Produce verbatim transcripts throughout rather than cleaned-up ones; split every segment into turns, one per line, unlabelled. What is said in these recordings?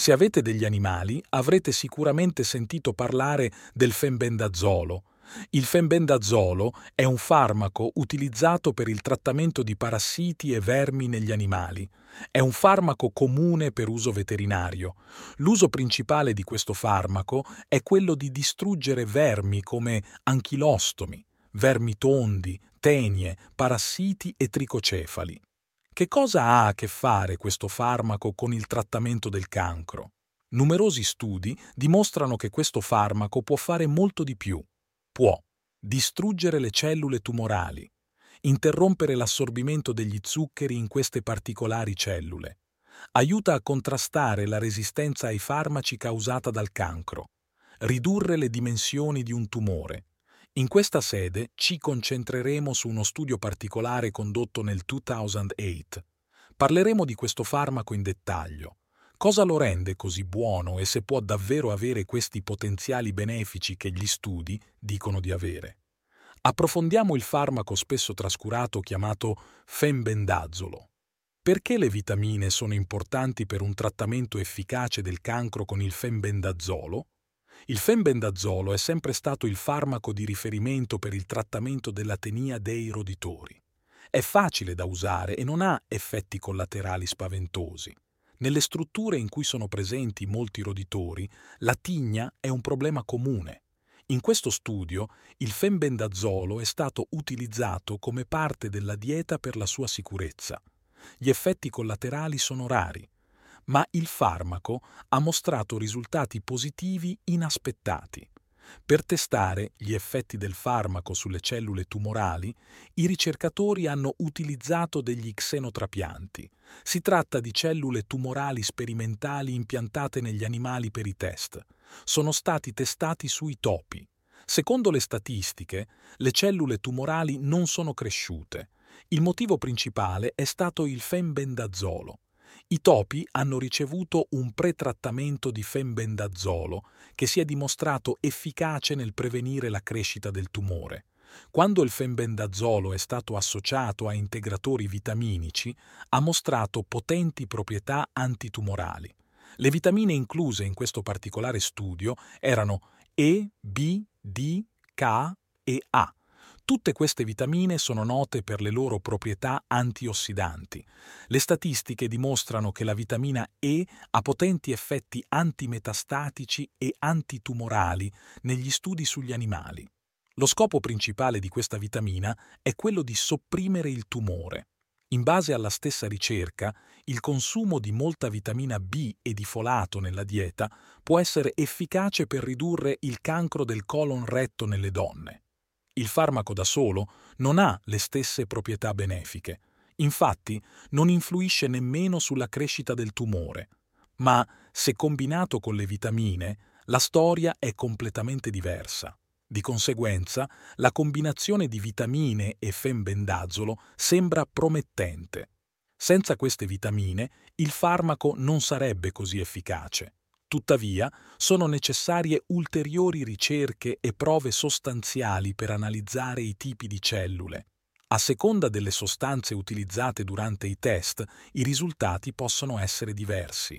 Se avete degli animali, avrete sicuramente sentito parlare del fenbendazolo. Il fenbendazolo è un farmaco utilizzato per il trattamento di parassiti e vermi negli animali. È un farmaco comune per uso veterinario. L'uso principale di questo farmaco è quello di distruggere vermi come anchilostomi, vermi tondi, tenie, parassiti e tricocefali. Che cosa ha a che fare questo farmaco con il trattamento del cancro? Numerosi studi dimostrano che questo farmaco può fare molto di più. Può distruggere le cellule tumorali, interrompere l'assorbimento degli zuccheri in queste particolari cellule, aiuta a contrastare la resistenza ai farmaci causata dal cancro, ridurre le dimensioni di un tumore. In questa sede ci concentreremo su uno studio particolare condotto nel duemilaotto. Parleremo di questo farmaco in dettaglio. Cosa lo rende così buono e se può davvero avere questi potenziali benefici che gli studi dicono di avere. Approfondiamo il farmaco spesso trascurato chiamato fenbendazolo. Perché le vitamine sono importanti per un trattamento efficace del cancro con il fenbendazolo? Il fenbendazolo è sempre stato il farmaco di riferimento per il trattamento dell'atenia dei roditori. È facile da usare e non ha effetti collaterali spaventosi. Nelle strutture in cui sono presenti molti roditori, la tigna è un problema comune. In questo studio, il fenbendazolo è stato utilizzato come parte della dieta per la sua sicurezza. Gli effetti collaterali sono rari, ma il farmaco ha mostrato risultati positivi inaspettati. Per testare gli effetti del farmaco sulle cellule tumorali, i ricercatori hanno utilizzato degli xenotrapianti. Si tratta di cellule tumorali sperimentali impiantate negli animali per i test. Sono stati testati sui topi. Secondo le statistiche, le cellule tumorali non sono cresciute. Il motivo principale è stato il fenbendazolo. I topi hanno ricevuto un pretrattamento di fenbendazolo che si è dimostrato efficace nel prevenire la crescita del tumore. Quando il fenbendazolo è stato associato a integratori vitaminici, ha mostrato potenti proprietà antitumorali. Le vitamine incluse in questo particolare studio erano E, B, D, K e A. Tutte queste vitamine sono note per le loro proprietà antiossidanti. Le statistiche dimostrano che la vitamina E ha potenti effetti antimetastatici e antitumorali negli studi sugli animali. Lo scopo principale di questa vitamina è quello di sopprimere il tumore. In base alla stessa ricerca, il consumo di molta vitamina B e di folato nella dieta può essere efficace per ridurre il cancro del colon retto nelle donne. Il farmaco da solo non ha le stesse proprietà benefiche. Infatti, non influisce nemmeno sulla crescita del tumore. Ma, se combinato con le vitamine, la storia è completamente diversa. Di conseguenza, la combinazione di vitamine e fenbendazolo sembra promettente. Senza queste vitamine, il farmaco non sarebbe così efficace. Tuttavia, sono necessarie ulteriori ricerche e prove sostanziali per analizzare i tipi di cellule. A seconda delle sostanze utilizzate durante i test, i risultati possono essere diversi.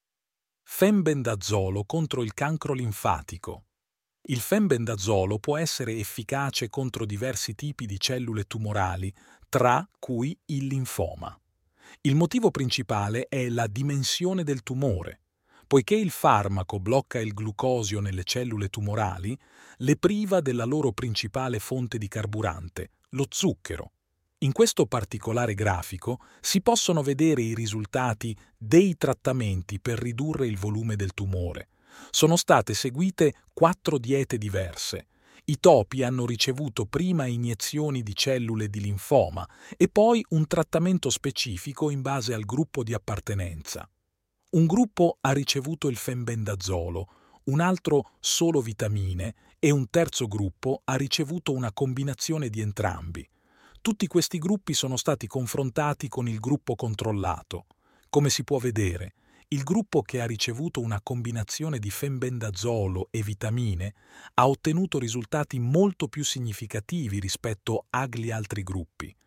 Fenbendazolo contro il cancro linfatico. Il fenbendazolo può essere efficace contro diversi tipi di cellule tumorali, tra cui il linfoma. Il motivo principale è la dimensione del tumore. Poiché il farmaco blocca il glucosio nelle cellule tumorali, le priva della loro principale fonte di carburante, lo zucchero. In questo particolare grafico si possono vedere i risultati dei trattamenti per ridurre il volume del tumore. Sono state seguite quattro diete diverse. I topi hanno ricevuto prima iniezioni di cellule di linfoma e poi un trattamento specifico in base al gruppo di appartenenza. Un gruppo ha ricevuto il fenbendazolo, un altro solo vitamine e un terzo gruppo ha ricevuto una combinazione di entrambi. Tutti questi gruppi sono stati confrontati con il gruppo controllato. Come si può vedere, il gruppo che ha ricevuto una combinazione di fenbendazolo e vitamine ha ottenuto risultati molto più significativi rispetto agli altri gruppi.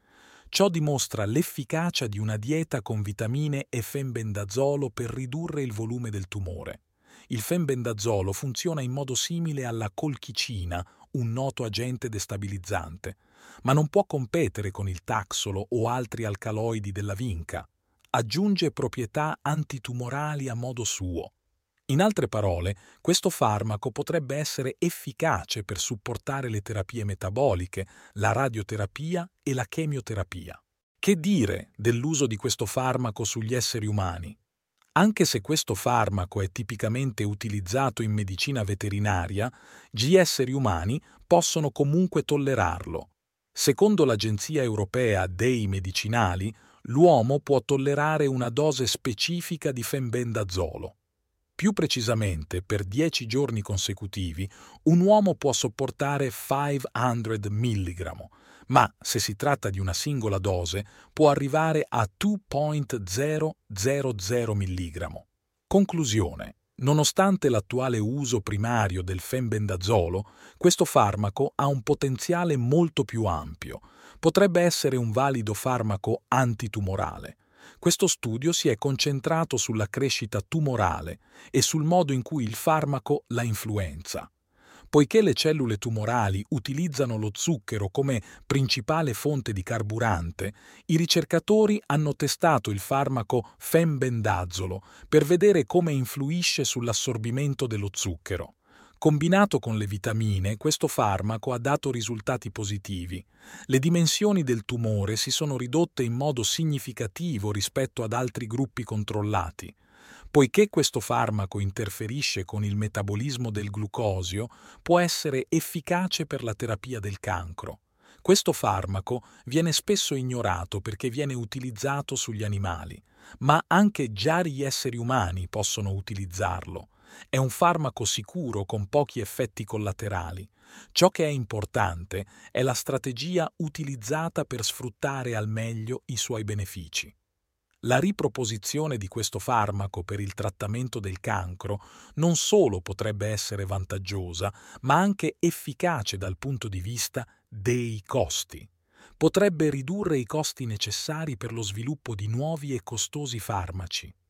Ciò dimostra l'efficacia di una dieta con vitamine e fenbendazolo per ridurre il volume del tumore. Il fenbendazolo funziona in modo simile alla colchicina, un noto agente destabilizzante, ma non può competere con il taxolo o altri alcaloidi della vinca. Aggiunge proprietà antitumorali a modo suo. In altre parole, questo farmaco potrebbe essere efficace per supportare le terapie metaboliche, la radioterapia e la chemioterapia. Che dire dell'uso di questo farmaco sugli esseri umani? Anche se questo farmaco è tipicamente utilizzato in medicina veterinaria, gli esseri umani possono comunque tollerarlo. Secondo l'Agenzia Europea dei Medicinali, l'uomo può tollerare una dose specifica di fenbendazolo. Più precisamente, per dieci giorni consecutivi, un uomo può sopportare cinquecento milligrammi, ma se si tratta di una singola dose può arrivare a due virgola zero zero milligrammi. Conclusione. Nonostante l'attuale uso primario del fenbendazolo, questo farmaco ha un potenziale molto più ampio. Potrebbe essere un valido farmaco antitumorale. Questo studio si è concentrato sulla crescita tumorale e sul modo in cui il farmaco la influenza. Poiché le cellule tumorali utilizzano lo zucchero come principale fonte di carburante, i ricercatori hanno testato il farmaco fenbendazolo per vedere come influisce sull'assorbimento dello zucchero. Combinato con le vitamine, questo farmaco ha dato risultati positivi. Le dimensioni del tumore si sono ridotte in modo significativo rispetto ad altri gruppi controllati. Poiché questo farmaco interferisce con il metabolismo del glucosio, può essere efficace per la terapia del cancro. Questo farmaco viene spesso ignorato perché viene utilizzato sugli animali, ma anche già gli esseri umani possono utilizzarlo. È un farmaco sicuro con pochi effetti collaterali. Ciò che è importante è la strategia utilizzata per sfruttare al meglio i suoi benefici. La riproposizione di questo farmaco per il trattamento del cancro non solo potrebbe essere vantaggiosa, ma anche efficace dal punto di vista dei costi. Potrebbe ridurre i costi necessari per lo sviluppo di nuovi e costosi farmaci.